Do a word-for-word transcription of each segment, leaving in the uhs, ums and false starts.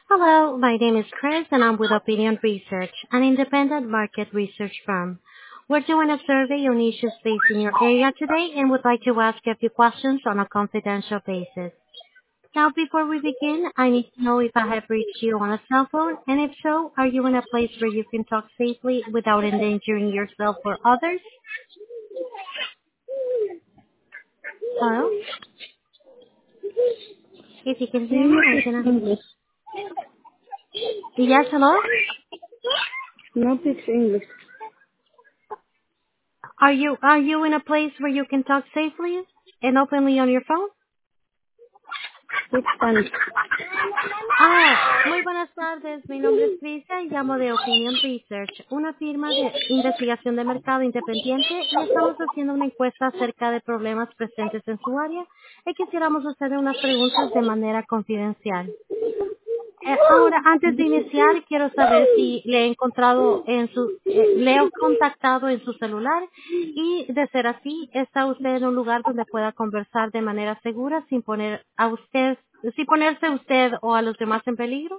Hello, my name is Chris, and I'm with Opinion Research, an independent market research firm. We're doing a survey on issues facing your area today and would like to ask you a few questions on a confidential basis. Now, before we begin, I need to know if I have reached you on a cell phone, and if so, are you in a place where you can talk safely without endangering yourself or others? Hello? If you can Do hear you me, I speak can... English? Yes, hello? No speaks English. Are you, are you in a place where you can talk safely and openly on your phone? Speak Spanish. Ah, muy buenas tardes. Mi nombre es Crisia y llamo de Opinion Research, una firma de investigación de mercado independiente, y estamos haciendo una encuesta acerca de problemas presentes en su área y quisiéramos hacerle unas preguntas de manera confidencial. Eh, ahora, antes de iniciar, quiero saber si le he encontrado en su, eh, le he contactado en su celular, y de ser así, ¿está usted en un lugar donde pueda conversar de manera segura sin poner a usted, sin ponerse usted o a los demás en peligro?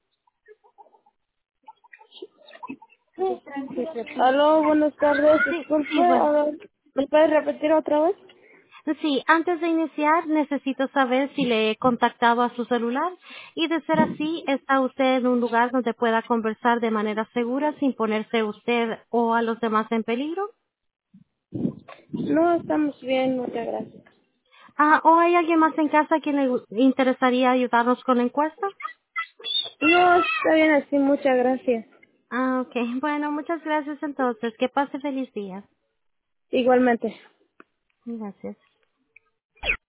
Aló, buenas tardes. Sí, Disculpe, sí, a bueno. ver, ¿me puedes repetir otra vez? Sí, antes de iniciar necesito saber si le he contactado a su celular, y de ser así, ¿está usted en un lugar donde pueda conversar de manera segura sin ponerse usted o a los demás en peligro? No, estamos bien, muchas gracias. Ah, ¿o hay alguien más en casa a quien le gu- interesaría ayudarnos con la encuesta? No, está bien así, muchas gracias. Ah, ok. Bueno, muchas gracias entonces. Que pase feliz día. Igualmente. Gracias.